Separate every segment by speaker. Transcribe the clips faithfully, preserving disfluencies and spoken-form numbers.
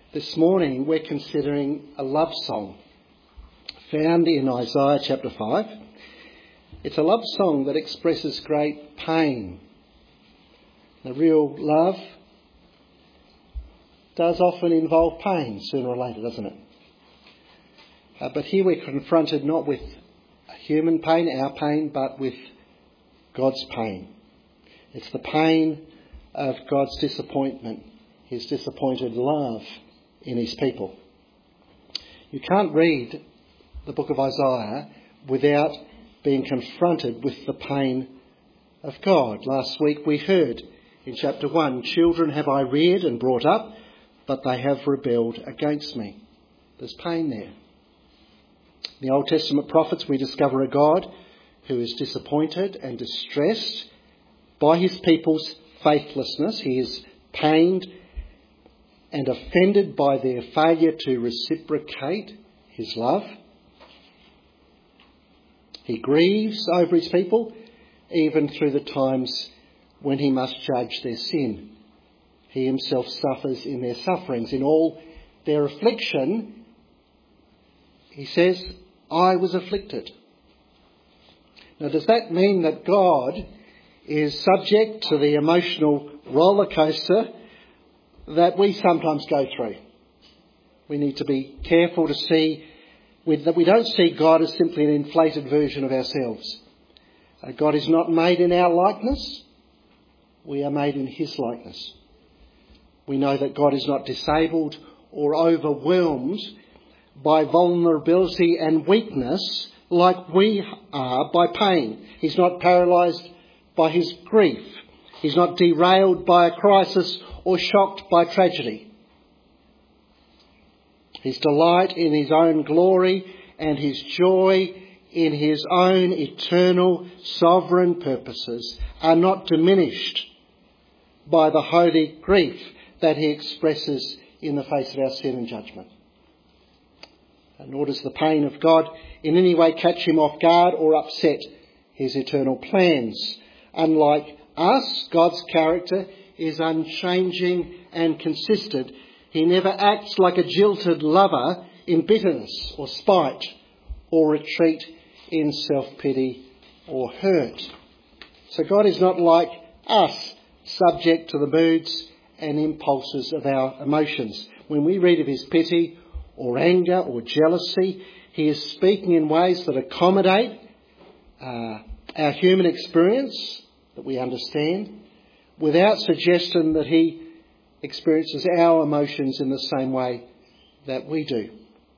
Speaker 1: This morning we're considering a love song found in Isaiah chapter five. It's a love song that expresses great pain. The real love does often involve pain sooner or later, doesn't it? Uh, but here we're confronted not with human pain, our pain, but with God's pain. It's the pain of God's disappointment, his disappointed love in his people. You can't read the book of Isaiah without being confronted with the pain of God. Last week we heard in chapter one, children have I reared and brought up, but they have rebelled against me. There's pain there. In the Old Testament prophets we discover a God who is disappointed and distressed by his people's faithlessness. He is pained and offended by their failure to reciprocate his love. He grieves over his people, even through the times when he must judge their sin. He himself suffers in their sufferings. In all their affliction, he says, I was afflicted. Now, does that mean that God is subject to the emotional roller coaster that we sometimes go through? We need to be careful to see that we don't see God as simply an inflated version of ourselves. Uh, God is not made in our likeness. We are made in his likeness. We know that God is not disabled or overwhelmed by vulnerability and weakness like we are by pain. He's not paralysed by his grief. He's not derailed by a crisis or shocked by tragedy. His delight in his own glory and his joy in his own eternal sovereign purposes are not diminished by the holy grief that he expresses in the face of our sin and judgment. And nor does the pain of God in any way catch him off guard or upset his eternal plans. Unlike us, God's character is unchanging and consistent. He never acts like a jilted lover in bitterness or spite or retreat in self-pity or hurt. So God is not like us, subject to the moods and impulses of our emotions. When we read of his pity or anger or jealousy, he is speaking in ways that accommodate uh, our human experience that we understand, without suggestion that he experiences our emotions in the same way that we do.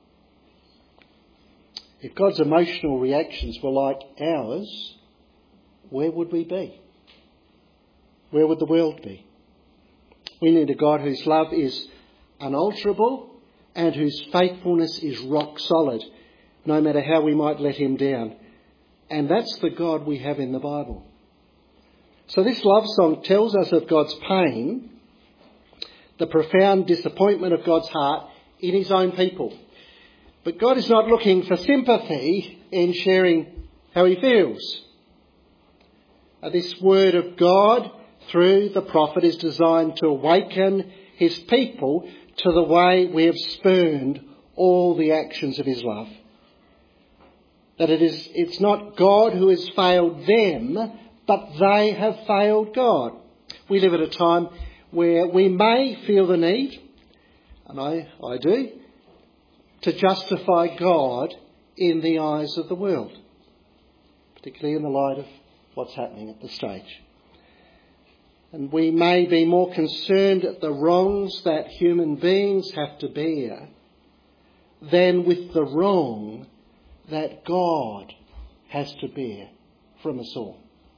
Speaker 1: If God's emotional reactions were like ours, where would we be? Where would the world be? We need a God whose love is unalterable and whose faithfulness is rock solid, no matter how we might let him down. And that's the God we have in the Bible. So this love song tells us of God's pain, the profound disappointment of God's heart in his own people. But God is not looking for sympathy in sharing how he feels. This word of God through the prophet is designed to awaken his people to the way we have spurned all the actions of his love. That it is, it's not God who has failed them, but they have failed God. We live at a time where we may feel the need, and I, I do, to justify God in the eyes of the world, particularly in the light of what's happening at the stage. And we may be more concerned at the wrongs that human beings have to bear than with the wrong that God has to bear from us all.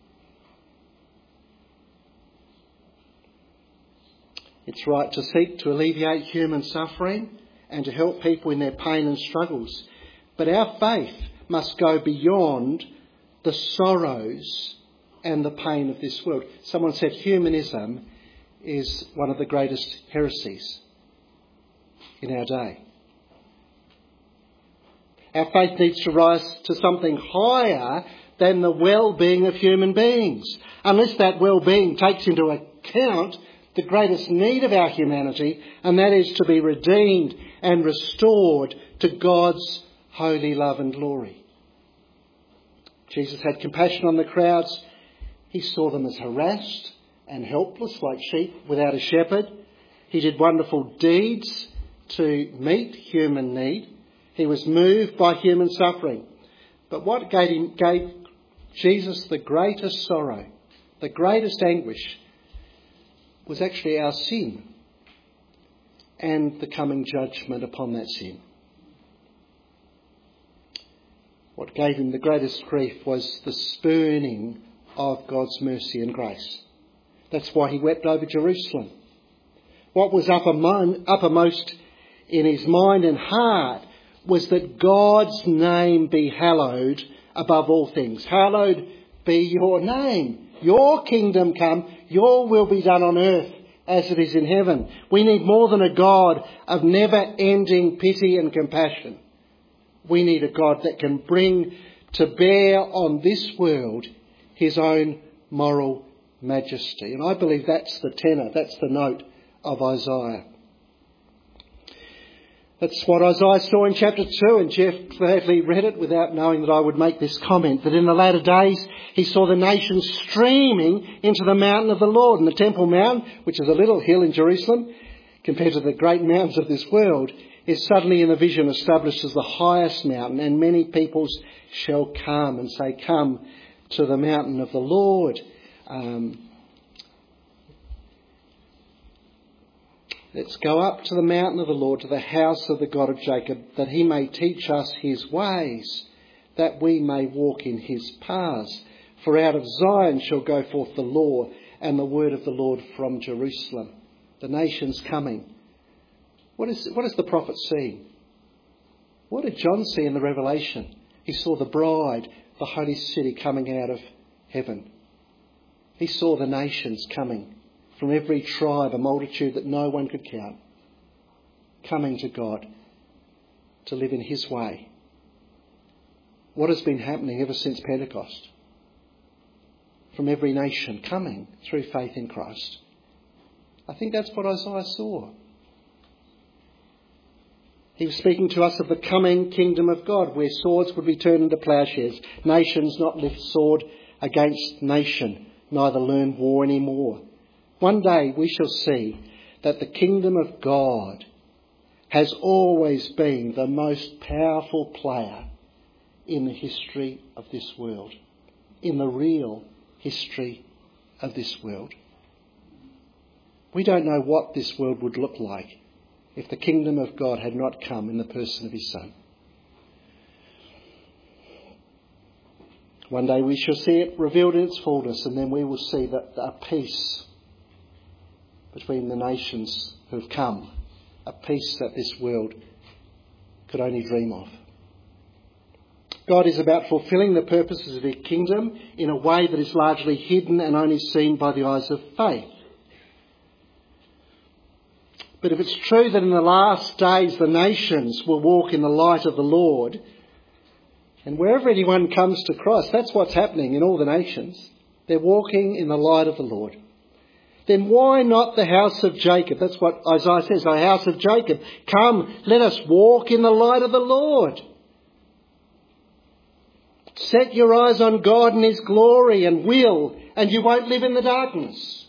Speaker 1: It's right to seek to alleviate human suffering and to help people in their pain and struggles. But our faith must go beyond the sorrows and the pain of this world. Someone said humanism is one of the greatest heresies in our day. Our faith needs to rise to something higher than the well-being of human beings. Unless that well-being takes into account the greatest need of our humanity, and that is to be redeemed and restored to God's holy love and glory. Jesus had compassion on the crowds. He saw them as harassed and helpless like sheep without a shepherd. He did wonderful deeds to meet human need. He was moved by human suffering. But what gave, him, gave Jesus the greatest sorrow, the greatest anguish, was actually our sin and the coming judgment upon that sin. What gave him the greatest grief was the spurning of God's mercy and grace. That's why he wept over Jerusalem. What was uppermost in his mind and heart was that God's name be hallowed above all things. Hallowed be your name. Your kingdom come. Your will be done on earth as it is in heaven. We need more than a God of never-ending pity and compassion. We need a God that can bring to bear on this world his own moral majesty. And I believe that's the tenor, that's the note of Isaiah. That's what Isaiah saw in chapter two, and Jeff gladly read it without knowing that I would make this comment, that in the latter days he saw the nations streaming into the mountain of the Lord. And the Temple Mount, which is a little hill in Jerusalem, compared to the great mountains of this world, is suddenly in the vision established as the highest mountain, and many peoples shall come and say, come to the mountain of the Lord. Um, Let's go up to the mountain of the Lord, to the house of the God of Jacob, that he may teach us his ways, that we may walk in his paths. For out of Zion shall go forth the law and the word of the Lord from Jerusalem. The nation's coming. What is, what is the prophet seeing? What did John see in the Revelation? He saw the bride, the holy city, coming out of heaven. He saw the nations coming. From every tribe, a multitude that no one could count, coming to God to live in his way. What has been happening ever since Pentecost? From every nation coming through faith in Christ. I think that's what Isaiah saw. He was speaking to us of the coming kingdom of God, where swords would be turned into ploughshares, nations not lift sword against nation, neither learn war anymore. One day we shall see that the kingdom of God has always been the most powerful player in the history of this world, in the real history of this world. We don't know what this world would look like if the kingdom of God had not come in the person of his Son. One day we shall see it revealed in its fullness, and then we will see that a peace between the nations who have come, a peace that this world could only dream of. God is about fulfilling the purposes of his kingdom in a way that is largely hidden and only seen by the eyes of faith. But if it's true that in the last days the nations will walk in the light of the Lord, and wherever anyone comes to Christ, that's what's happening in all the nations. They're walking in the light of the Lord. Then why not the house of Jacob? That's what Isaiah says, the house of Jacob. Come, let us walk in the light of the Lord. Set your eyes on God and his glory and will, and you won't live in the darkness.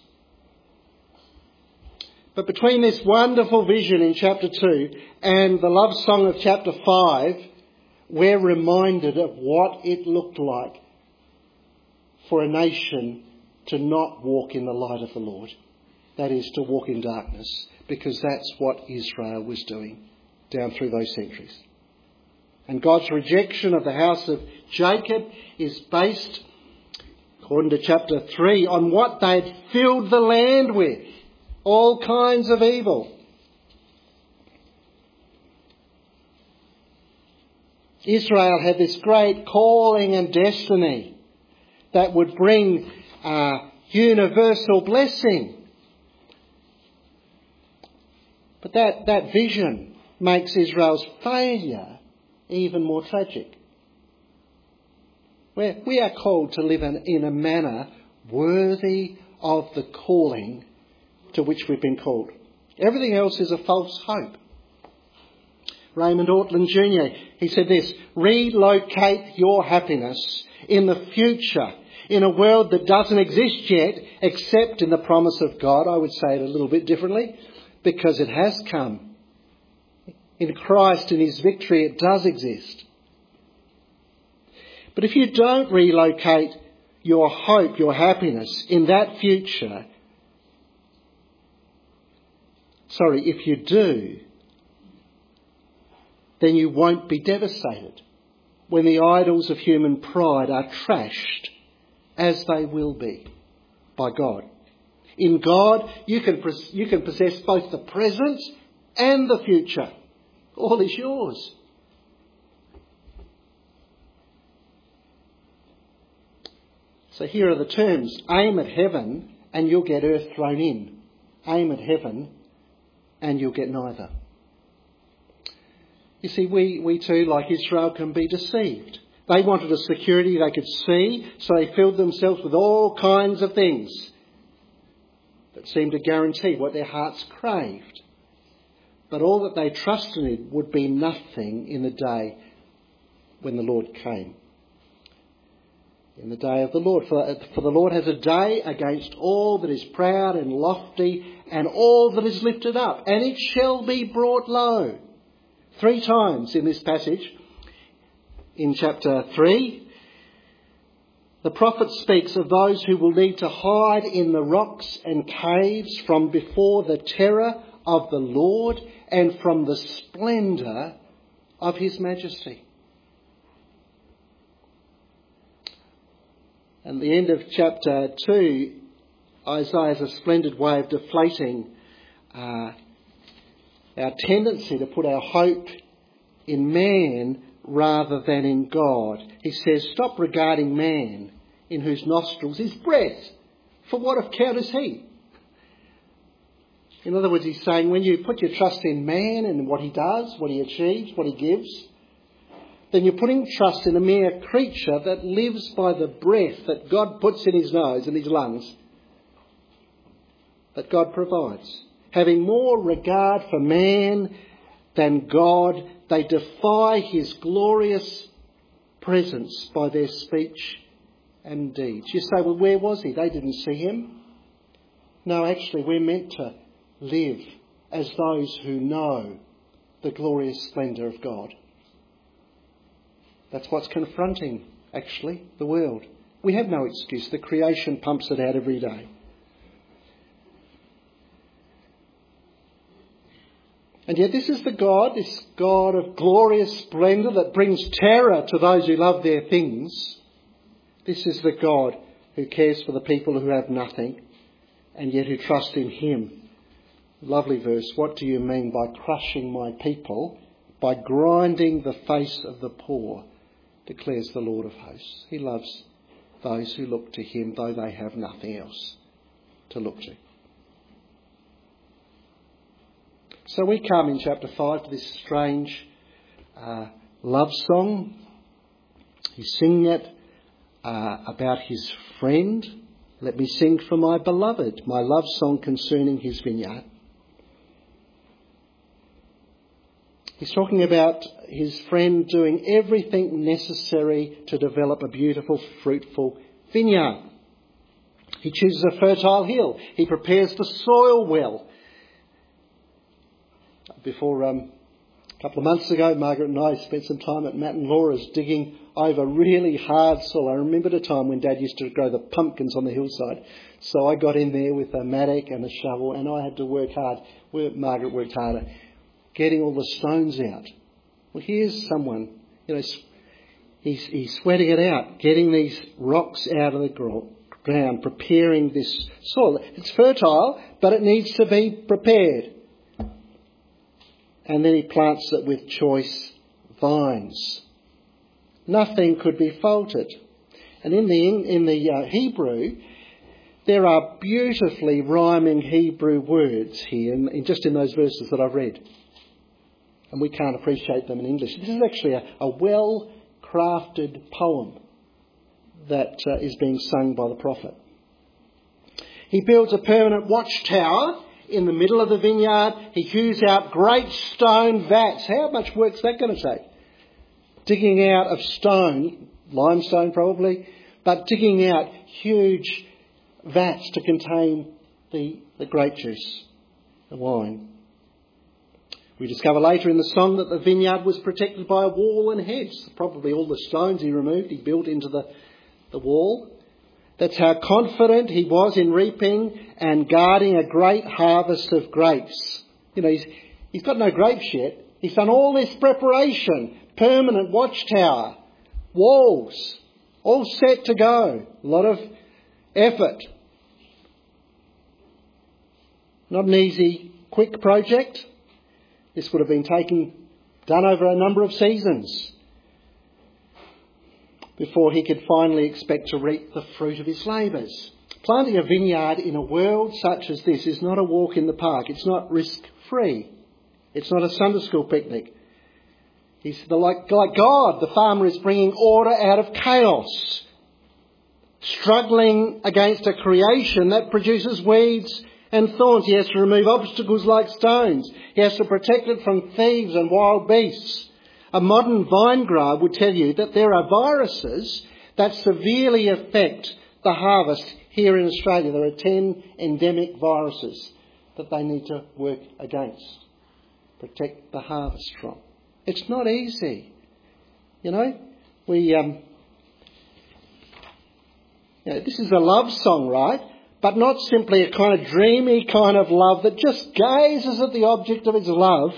Speaker 1: But between this wonderful vision in chapter two and the love song of chapter five, we're reminded of what it looked like for a nation to not walk in the light of the Lord. That is, to walk in darkness, because that's what Israel was doing down through those centuries. And God's rejection of the house of Jacob is based, according to chapter three, on what they had filled the land with. All kinds of evil. Israel had this great calling and destiny that would bring uh, universal blessing. But that, that vision makes Israel's failure even more tragic. Where we are called to live in, in a manner worthy of the calling to which we've been called. Everything else is a false hope. Raymond Ortland Junior, he said this: relocate your happiness in the future, in a world that doesn't exist yet, except in the promise of God. I would say it a little bit differently, because it has come. In Christ and his victory, it does exist. But if you don't relocate your hope, your happiness in that future, sorry, if you do, then you won't be devastated when the idols of human pride are trashed, as they will be by God. In God, you can, you can possess both the present and the future. All is yours. So here are the terms. Aim at heaven and you'll get earth thrown in. Aim at heaven and you'll get neither. You see, we, we too, like Israel, can be deceived. They wanted a security they could see, so they filled themselves with all kinds of things that seemed to guarantee what their hearts craved. But all that they trusted in would be nothing in the day when the Lord came. In the day of the Lord. For, for the Lord has a day against all that is proud and lofty and all that is lifted up, and it shall be brought low. Three times in this passage, in chapter three, the prophet speaks of those who will need to hide in the rocks and caves from before the terror of the Lord and from the splendour of his majesty. And the end of chapter two, Isaiah has a splendid way of deflating uh, our tendency to put our hope in man rather than in God. He says, stop regarding man, in whose nostrils is breath. For what account is he? In other words, he's saying when you put your trust in man and what he does, what he achieves, what he gives, then you're putting trust in a mere creature that lives by the breath that God puts in his nose and his lungs, that God provides. Having more regard for man than God, they defy his glorious presence by their speech and deeds. You say, well, where was he? They didn't see him. No, actually, we're meant to live as those who know the glorious splendour of God. That's what's confronting, actually, the world. We have no excuse. The creation pumps it out every day. And yet this is the God, this God of glorious splendour that brings terror to those who love their things. This is the God who cares for the people who have nothing and yet who trust in him. Lovely verse. What do you mean by crushing my people, by grinding the face of the poor, declares the Lord of hosts. He loves those who look to him, though they have nothing else to look to. So we come in chapter five to this strange uh, love song. He's singing it uh, about his friend. Let me sing for my beloved, my love song concerning his vineyard. He's talking about his friend doing everything necessary to develop a beautiful, fruitful vineyard. He chooses a fertile hill. He prepares the soil well. Before um, a couple of months ago, Margaret and I spent some time at Matt and Laura's digging over really hard soil. I remembered a time when Dad used to grow the pumpkins on the hillside. So I got in there with a mattock and a shovel, and I had to work hard. Margaret worked harder, getting all the stones out. Well, here's someone, you know, he's, he's sweating it out, getting these rocks out of the ground, preparing this soil. It's fertile, but it needs to be prepared. And then he plants it with choice vines. Nothing could be faulted. And in the in the uh, Hebrew, there are beautifully rhyming Hebrew words here, in, in just in those verses that I've read. And we can't appreciate them in English. This is actually a, a well-crafted poem that uh, is being sung by the prophet. He builds a permanent watchtower in the middle of the vineyard. He hews out great stone vats. How much work's that going to take? Digging out of stone, limestone probably, but digging out huge vats to contain the, the grape juice, the wine. We discover later in the song that the vineyard was protected by a wall and hedge. Probably all the stones he removed, he built into the, the wall. That's how confident he was in reaping and guarding a great harvest of grapes. You know, he's, he's got no grapes yet. He's done all this preparation, permanent watchtower, walls, all set to go. A lot of effort. Not an easy, quick project. This would have been taken, done over a number of seasons before he could finally expect to reap the fruit of his labours. Planting a vineyard in a world such as this is not a walk in the park. It's not risk-free. It's not a Sunday school picnic. He's the, like, like God, the farmer is bringing order out of chaos, struggling against a creation that produces weeds and thorns. He has to remove obstacles like stones. He has to protect it from thieves and wild beasts. A modern vine grower would tell you that there are viruses that severely affect the harvest here in Australia. There are ten endemic viruses that they need to work against, protect the harvest from. It's not easy. You know, we, um, you know, this is a love song, right? But not simply a kind of dreamy kind of love that just gazes at the object of its love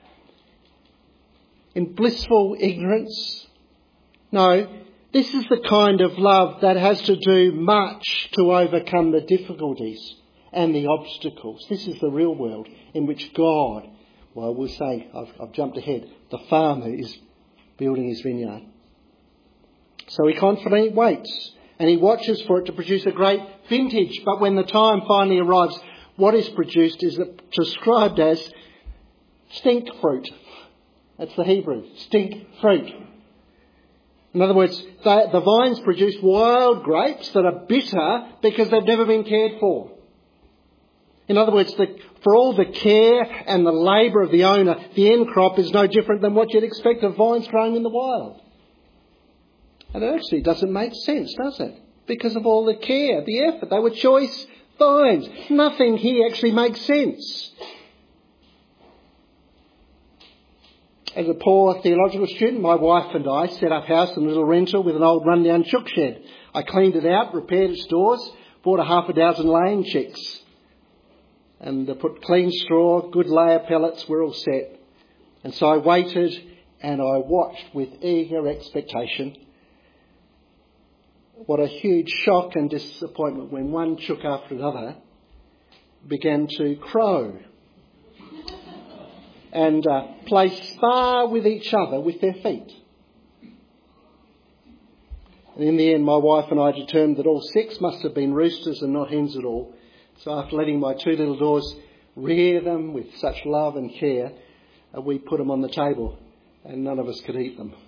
Speaker 1: in blissful ignorance. No, this is the kind of love that has to do much to overcome the difficulties and the obstacles. This is the real world in which God, well, we'll say, I've, I've jumped ahead, the farmer is building his vineyard. So he confidently waits and he watches for it to produce a great vintage. But when the time finally arrives, what is produced is described as stink fruit. That's the Hebrew, stink fruit. In other words, they, the vines produce wild grapes that are bitter because they've never been cared for. In other words, the, for all the care and the labour of the owner, the end crop is no different than what you'd expect of vines growing in the wild. And it actually doesn't make sense, does it? Because of all the care, the effort. They were choice vines. Nothing here actually makes sense. As a poor theological student, my wife and I set up house in a little rental with an old rundown chook shed. I cleaned it out, repaired its doors, bought a half a dozen laying chicks, and put clean straw, good layer pellets, we're all set. And so I waited and I watched with eager expectation. What a huge shock and disappointment when one chook after another began to crow and uh, play spar with each other with their feet. And in the end, my wife and I determined that all six must have been roosters and not hens at all. So after letting my two little daughters rear them with such love and care, uh, we put them on the table and none of us could eat them.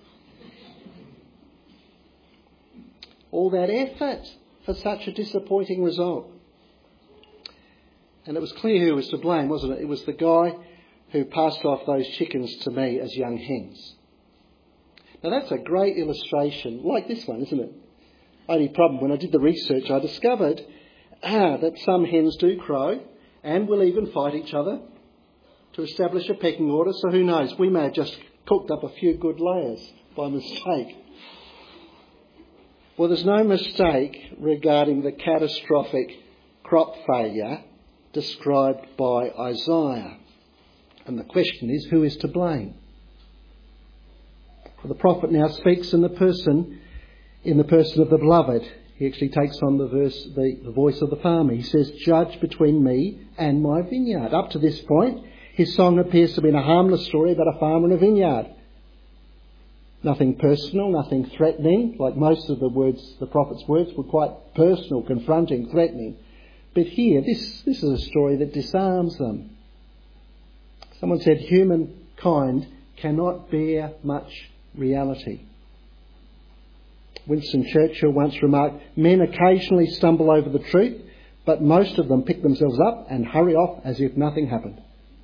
Speaker 1: All that effort for such a disappointing result. And it was clear who was to blame, wasn't it? It was the guy who passed off those chickens to me as young hens. Now that's a great illustration, like this one, isn't it? Only problem, when I did the research, I discovered ah, that some hens do crow and will even fight each other to establish a pecking order. So who knows, we may have just cooked up a few good layers by mistake. Well, there's no mistake regarding the catastrophic crop failure described by Isaiah. And the question is, who is to blame? Well, the prophet now speaks in the person, in the person of the beloved. He actually takes on the verse, the, the voice of the farmer. He says, "Judge between me and my vineyard." Up to this point, his song appears to have been a harmless story about a farmer and a vineyard. Nothing personal, nothing threatening, like most of the words, the prophet's words were quite personal, confronting, threatening. But here, this, this is a story that disarms them. Someone said humankind cannot bear much reality. Winston Churchill once remarked, "Men occasionally stumble over the truth, But most of them pick themselves up and hurry off as if nothing happened.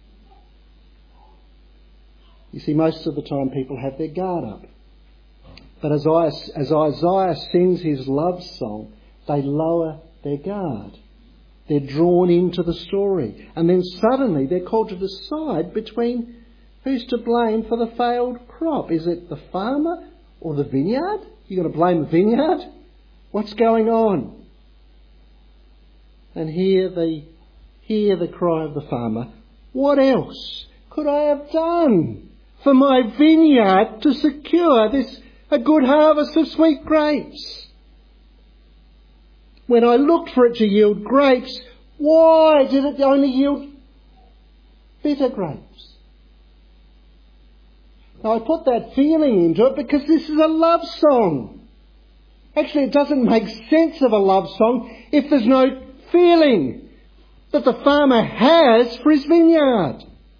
Speaker 1: You see, most of the time people have their guard up. But as, I, as Isaiah sings his love song, they lower their guard. They're drawn into the story. And then suddenly they're called to decide between who's to blame for the failed crop. Is it the farmer or the vineyard? You're going to blame the vineyard? What's going on? And hear the, hear the cry of the farmer. What else could I have done for my vineyard to secure this a good harvest of sweet grapes? When I looked for it to yield grapes, why did it only yield bitter grapes? Now I put that feeling into it because this is a love song. Actually, it doesn't make sense of a love song if there's no feeling that the farmer has for his vineyard.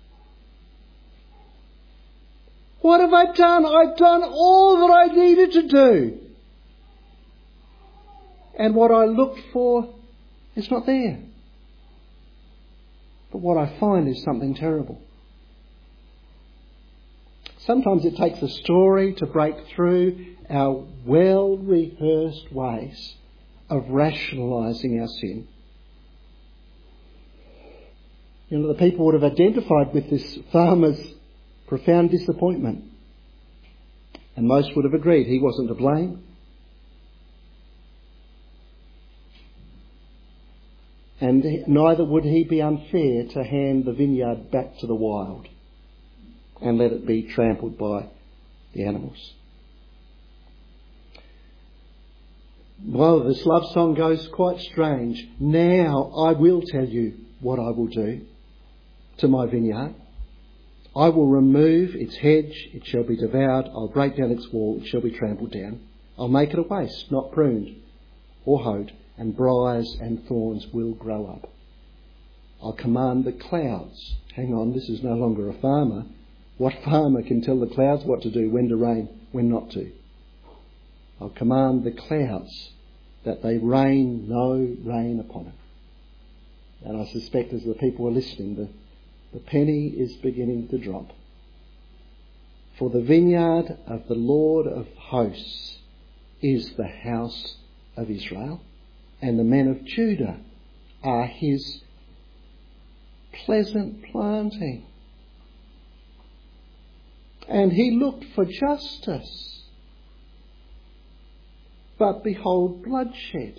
Speaker 1: What have I done? I've done all that I needed to do. And what I looked for is not there. But what I find is something terrible. Sometimes it takes a story to break through our well-rehearsed ways of rationalising our sin. You know, the people would have identified with this farmer's profound disappointment. And most would have agreed he wasn't to blame. And neither would he be unfair to hand the vineyard back to the wild and let it be trampled by the animals. Well, this love song goes quite strange. Now I will tell you what I will do to my vineyard. I will remove its hedge, it shall be devoured. I'll break down its wall, it shall be trampled down. I'll make it a waste, not pruned or hoed, and briars and thorns will grow up. I'll command the clouds. Hang on, this is no longer a farmer. What farmer can tell the clouds what to do, when to rain, when not to? I'll command the clouds that they rain no rain upon it. And I suspect as the people are listening, the, the penny is beginning to drop. For the vineyard of the Lord of hosts is the house of Israel, and the men of Judah are his pleasant planting. And he looked for justice, but behold bloodshed.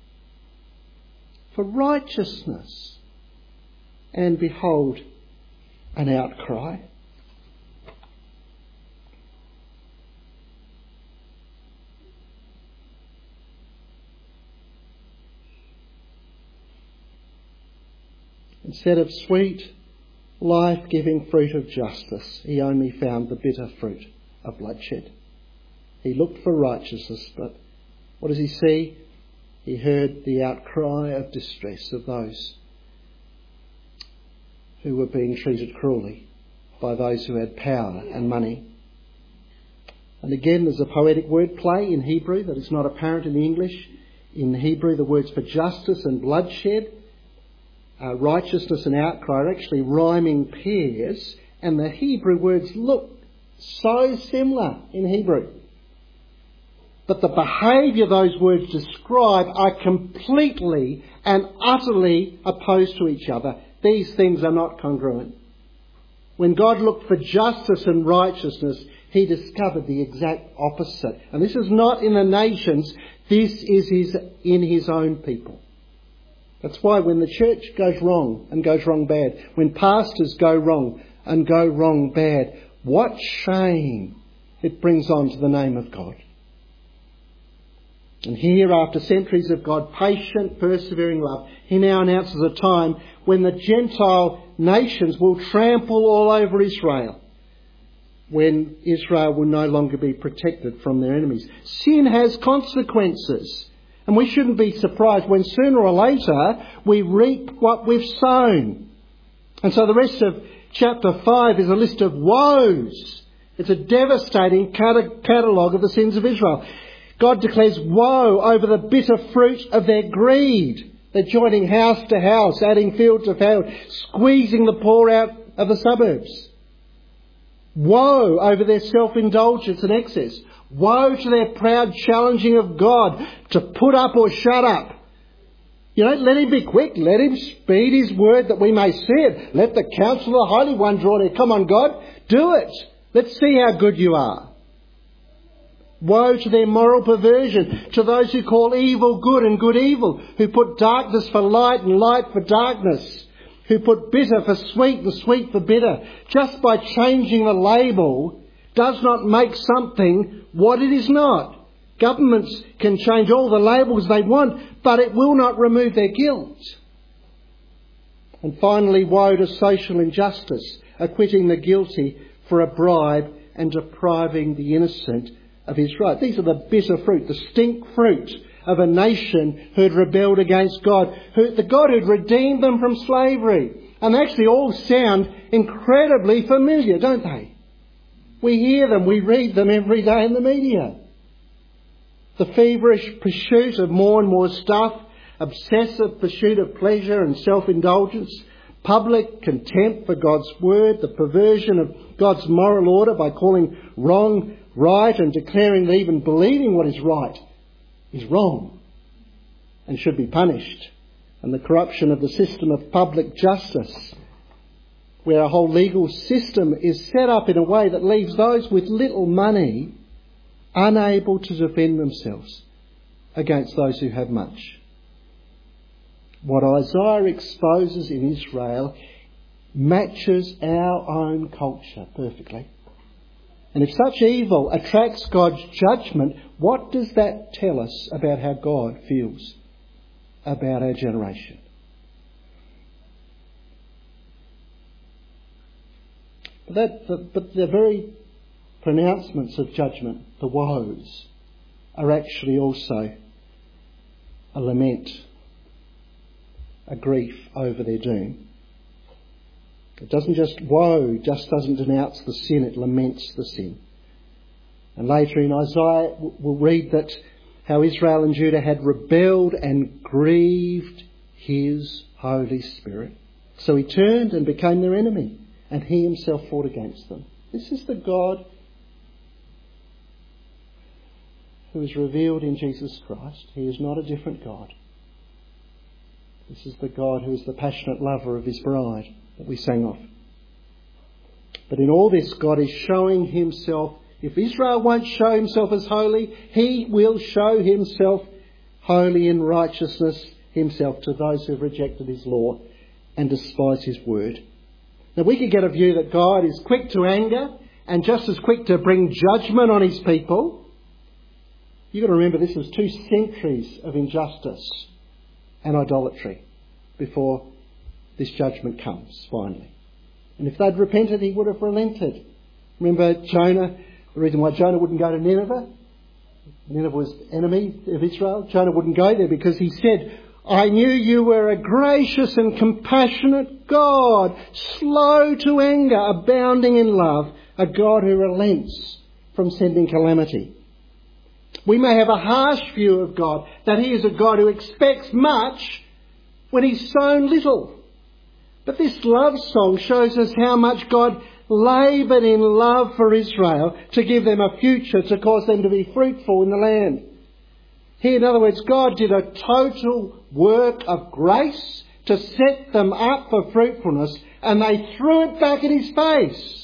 Speaker 1: For righteousness, and behold an outcry. Instead of sweet, life-giving fruit of justice, he only found the bitter fruit of bloodshed. He looked for righteousness, but what does he see? He heard the outcry of distress of those who were being treated cruelly by those who had power and money. And again, there's a poetic word play in Hebrew that is not apparent in English. In Hebrew, the words for justice and bloodshed, Uh, righteousness and outcry are actually rhyming pairs, and the Hebrew words look so similar in Hebrew. But the behaviour those words describe are completely and utterly opposed to each other. These things are not congruent. When God looked for justice and righteousness, he discovered the exact opposite. And this is not in the nations, this is his, in his own people. That's why when the church goes wrong and goes wrong bad, when pastors go wrong and go wrong bad, what shame it brings on to the name of God. And here, after centuries of God's patient, persevering love, he now announces a time when the Gentile nations will trample all over Israel, when Israel will no longer be protected from their enemies. Sin has consequences. And we shouldn't be surprised when sooner or later we reap what we've sown. And so the rest of chapter five is a list of woes. It's a devastating catalogue of the sins of Israel. God declares woe over the bitter fruit of their greed. They're joining house to house, adding field to field, squeezing the poor out of the suburbs. Woe over their self-indulgence and excess. Woe to their proud challenging of God to put up or shut up. You know, let him be quick. Let him speed his word that we may see it. Let the counsel of the Holy One draw near. Come on, God, do it. Let's see how good you are. Woe to their moral perversion, to those who call evil good and good evil, who put darkness for light and light for darkness, who put bitter for sweet and sweet for bitter. Just by changing the label does not make something what it is not. Governments can change all the labels they want, but it will not remove their guilt. And finally, woe to social injustice, acquitting the guilty for a bribe and depriving the innocent of his right. These are the bitter fruit, the stink fruit of a nation who had rebelled against God, who, the God who had redeemed them from slavery. And they actually all sound incredibly familiar, don't they? We hear them, we read them every day in the media. The feverish pursuit of more and more stuff, obsessive pursuit of pleasure and self-indulgence, public contempt for God's word, the perversion of God's moral order by calling wrong right and declaring that even believing what is right is wrong and should be punished, and the corruption of the system of public justice, where a whole legal system is set up in a way that leaves those with little money unable to defend themselves against those who have much. What Isaiah exposes in Israel matches our own culture perfectly. And if such evil attracts God's judgment, what does that tell us about how God feels about our generation? But, that, the, but the very pronouncements of judgment, the woes, are actually also a lament, a grief over their doom. It doesn't just, woe just doesn't denounce the sin, it laments the sin. And later in Isaiah we'll read that how Israel and Judah had rebelled and grieved his Holy Spirit. So he turned and became their enemy, and he himself fought against them. This is the God who is revealed in Jesus Christ. He is not a different God. This is the God who is the passionate lover of his bride that we sang of. But in all this, God is showing himself. If Israel won't show himself as holy, he will show himself holy in righteousness himself to those who have rejected his law and despise his word. Now we could get a view that God is quick to anger and just as quick to bring judgment on his people. You've got to remember this was two centuries of injustice and idolatry before this judgment comes finally. And if they'd repented, he would have relented. Remember Jonah, the reason why Jonah wouldn't go to Nineveh? Nineveh was enemy of Israel. Jonah wouldn't go there because he said, I knew you were a gracious and compassionate God, slow to anger, abounding in love, a God who relents from sending calamity. We may have a harsh view of God, that he is a God who expects much when he's sown little. But this love song shows us how much God laboured in love for Israel to give them a future, to cause them to be fruitful in the land. Here, in other words, God did a total work of grace to set them up for fruitfulness, and they threw it back in his face.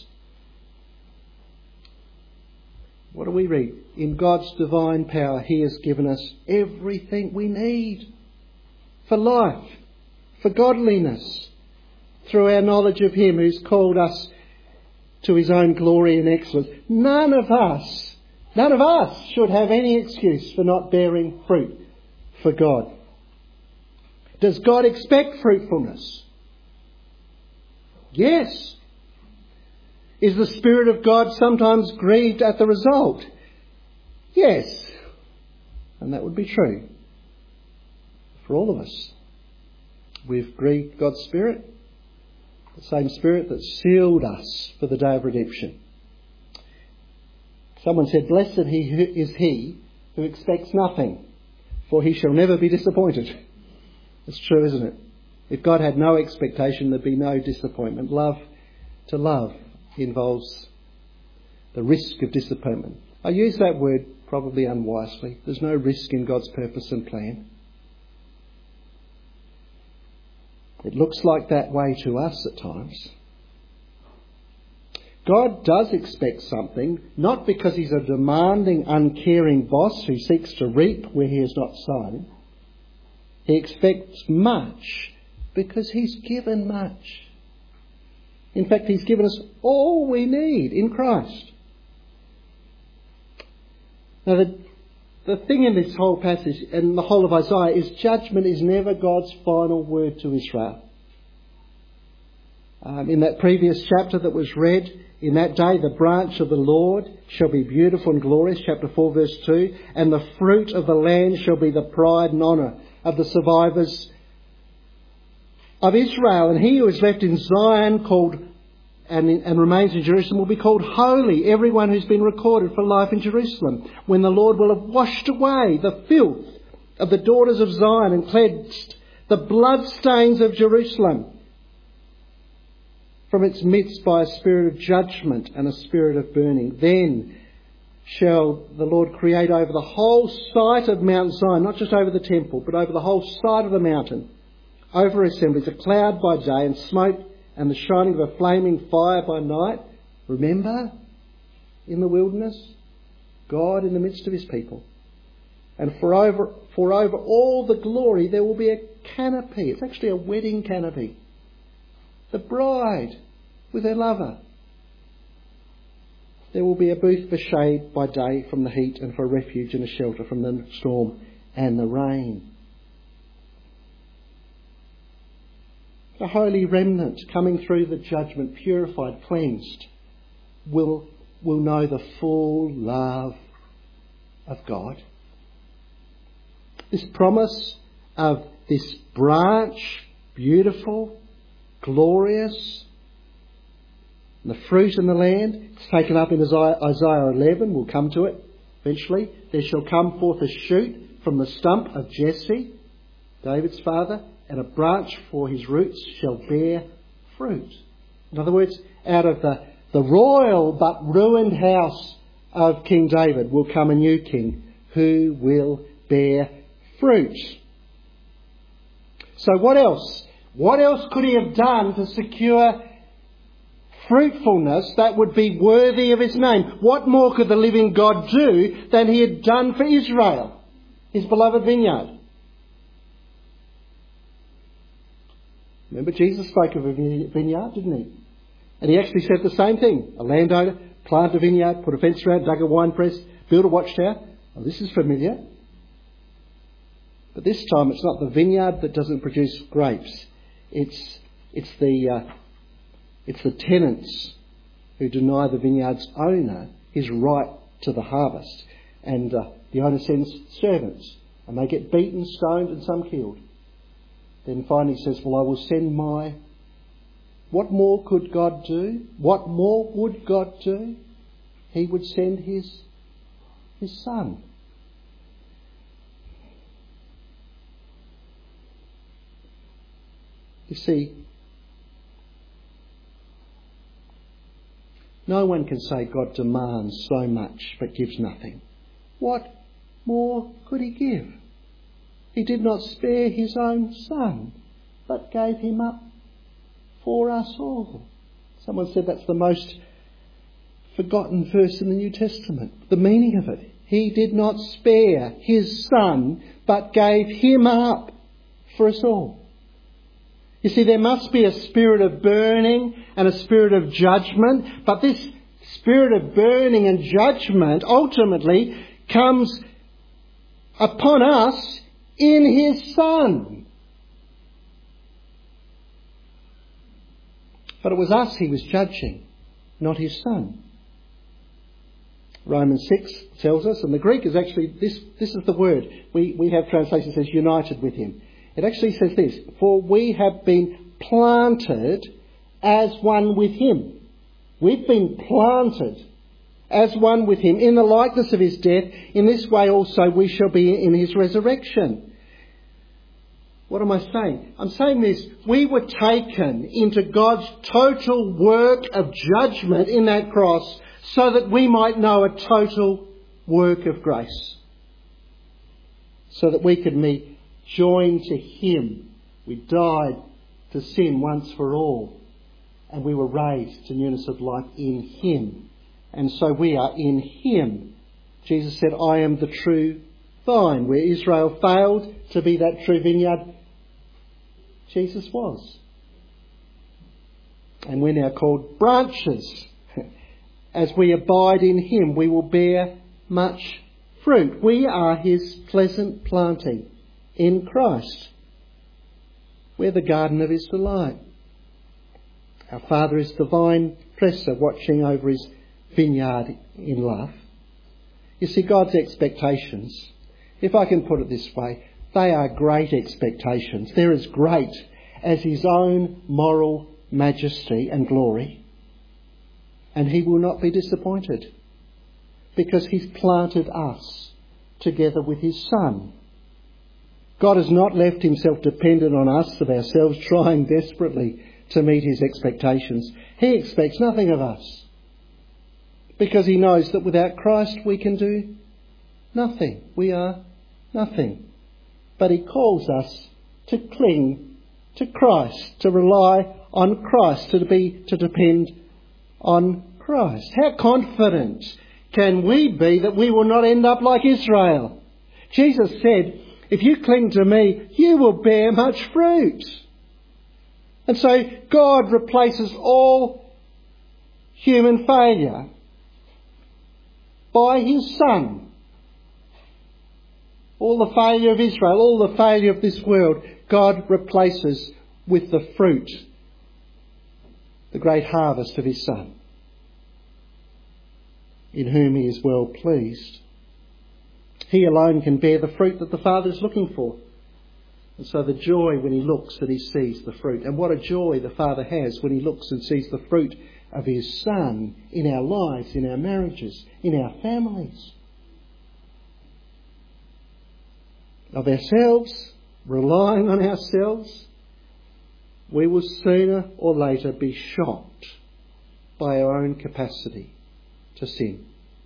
Speaker 1: What do we read? In God's divine power, he has given us everything we need for life, for godliness, through our knowledge of him who's called us to his own glory and excellence. None of us, none of us should have any excuse for not bearing fruit for God. Does God expect fruitfulness? Yes. Is the Spirit of God sometimes grieved at the result? Yes. And that would be true for all of us. We've grieved God's Spirit, the same Spirit that sealed us for the day of redemption. Someone said, blessed he is he who expects nothing, for he shall never be disappointed. It's true, isn't it? If God had no expectation, there'd be no disappointment. Love to love involves the risk of disappointment. I use that word probably unwisely. There's no risk in God's purpose and plan. It looks like that way to us at times. God does expect something, not because he's a demanding, uncaring boss who seeks to reap where he has not sown. He expects much because he's given much. In fact, he's given us all we need in Christ. Now, the, the thing in this whole passage and the whole of Isaiah is judgment is never God's final word to Israel. Um, in that previous chapter that was read, in that day the branch of the Lord shall be beautiful and glorious, chapter four verse two, and the fruit of the land shall be the pride and honour of the survivors of Israel. And he who is left in Zion called and, and remains in Jerusalem will be called holy, everyone who's been recorded for life in Jerusalem, when the Lord will have washed away the filth of the daughters of Zion and cleansed the bloodstains of Jerusalem from its midst by a spirit of judgment and a spirit of burning. Then shall the Lord create over the whole site of Mount Zion, not just over the temple, but over the whole side of the mountain, over assemblies, a cloud by day and smoke and the shining of a flaming fire by night. Remember, in the wilderness, God in the midst of his people. And for over, for over all the glory there will be a canopy. It's actually a wedding canopy. The bride with her lover. There will be a booth for shade by day from the heat and for refuge and a shelter from the storm and the rain. The holy remnant coming through the judgment, purified, cleansed, will, will know the full love of God. This promise of this branch, beautiful, glorious, and the fruit in the land, it's taken up in Isaiah eleven, we'll come to it eventually. There shall come forth a shoot from the stump of Jesse, David's father, and a branch for his roots shall bear fruit. In other words, out of the, the royal but ruined house of King David will come a new king who will bear fruit. So what else? What else could he have done to secure fruitfulness that would be worthy of his name? What more could the living God do than he had done for Israel, his beloved vineyard? Remember, Jesus spoke of a vineyard, didn't he? And he actually said the same thing. A landowner planted a vineyard, put a fence around, dug a wine press, built a watchtower. Well, this is familiar. But this time it's not the vineyard that doesn't produce grapes. It's it's the uh, it's the tenants who deny the vineyard's owner his right to the harvest, and uh, the owner sends servants, and they get beaten, stoned, and some killed. Then finally says, "Well, I will send my." What more could God do? What more would God do? He would send his his son. You see, no one can say God demands so much but gives nothing. What more could he give? He did not spare his own son, but gave him up for us all. Someone said that's the most forgotten verse in the New Testament. The meaning of it. He did not spare his son, but gave him up for us all. You see, there must be a spirit of burning and a spirit of judgment, but this spirit of burning and judgment ultimately comes upon us in his Son. But it was us he was judging, not his Son. Romans six tells us, and the Greek is actually, this this is the word. We, we have translation that says united with him. It actually says this, for we have been planted as one with him. We've been planted as one with him in the likeness of his death. In this way also we shall be in his resurrection. What am I saying? I'm saying this. We were taken into God's total work of judgment in that cross so that we might know a total work of grace. So that we could be joined to Him. We died to sin once for all. And we were raised to newness of life in Him. And so we are in Him. Jesus said, I am the true vine. Where Israel failed to be that true vineyard, Jesus was. And we're now called branches. As we abide in Him, we will bear much fruit. We are His pleasant planting in Christ. We're the garden of His delight. Our Father is the vine dresser, watching over His vineyard in love. You see, God's expectations, if I can put it this way, they are great expectations. They're as great as His own moral majesty and glory. And He will not be disappointed, because He's planted us together with His Son. God has not left Himself dependent on us of ourselves, trying desperately to meet His expectations. He expects nothing of us, because He knows that without Christ we can do nothing. We are nothing. But He calls us to cling to Christ, to rely on Christ, to be, to depend on Christ. How confident can we be that we will not end up like Israel? Jesus said, if you cling to me, you will bear much fruit. And so God replaces all human failure by His Son. All the failure of Israel, all the failure of this world, God replaces with the fruit, the great harvest of His Son, in whom He is well pleased. He alone can bear the fruit that the Father is looking for. And so the joy when He looks and He sees the fruit. And what a joy the Father has when He looks and sees the fruit of His Son in our lives, in our marriages, in our families. Of ourselves, relying on ourselves, we will sooner or later be shocked by our own capacity to sin.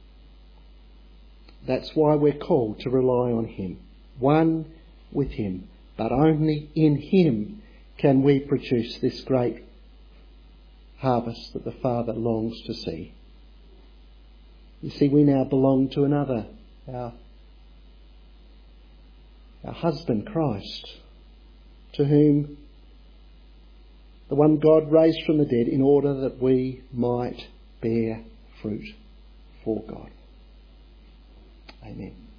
Speaker 1: That's why we're called to rely on Him, one with Him. But only in Him can we produce this great harvest that the Father longs to see. You see, we now belong to another, our, our husband, Christ, to whom the one God raised from the dead in order that we might bear fruit for God. Amen.